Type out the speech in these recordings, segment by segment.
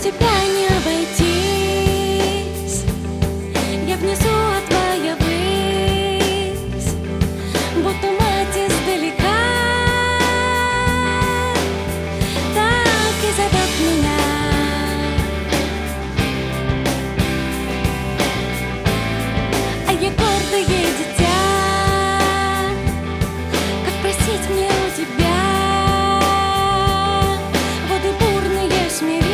тебя не обойтись. Я внизу, а твоя высь, будто мать издалека. Так и зовет меня. А я гордое дитя. Как просить мне у тебя воды бурные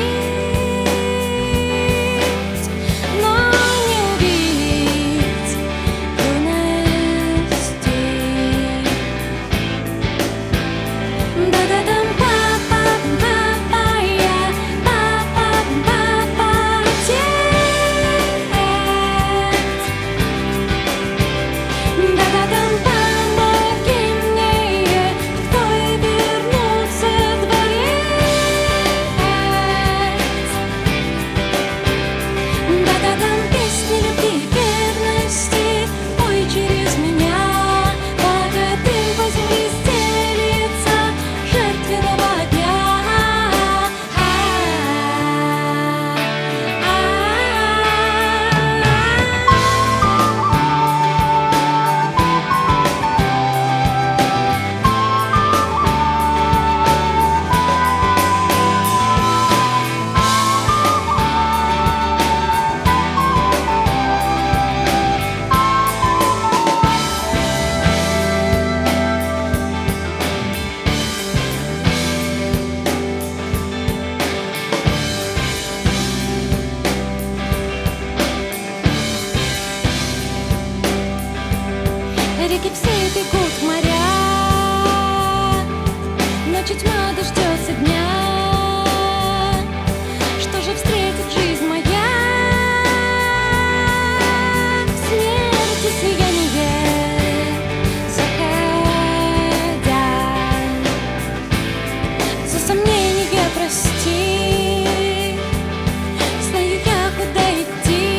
смирить, но не убить юности. Да-да-дам, па-па-па-па, я па-па-па-па, отец. Да-да-дам, помоги мне в твой вернуться дворец. Да-да-дам, песни любви и верности, пой через меня, пока дым по земле стелится жертвенного дня. Реки все бегут в моря, ночи тьма дождется дня. Что же встретит жизнь моя? Смерти сияние заходя. За сомнение прости, знаю я, куда идти.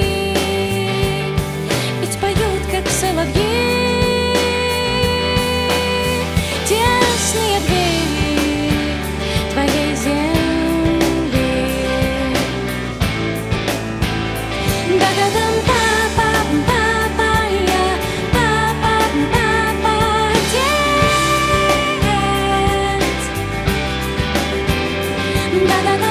Ведь поют, как соловьи, тесные двери твоей земли. Да-да-дам, па-па-па-па, я па-па-па-па, отец. Да-да-дам.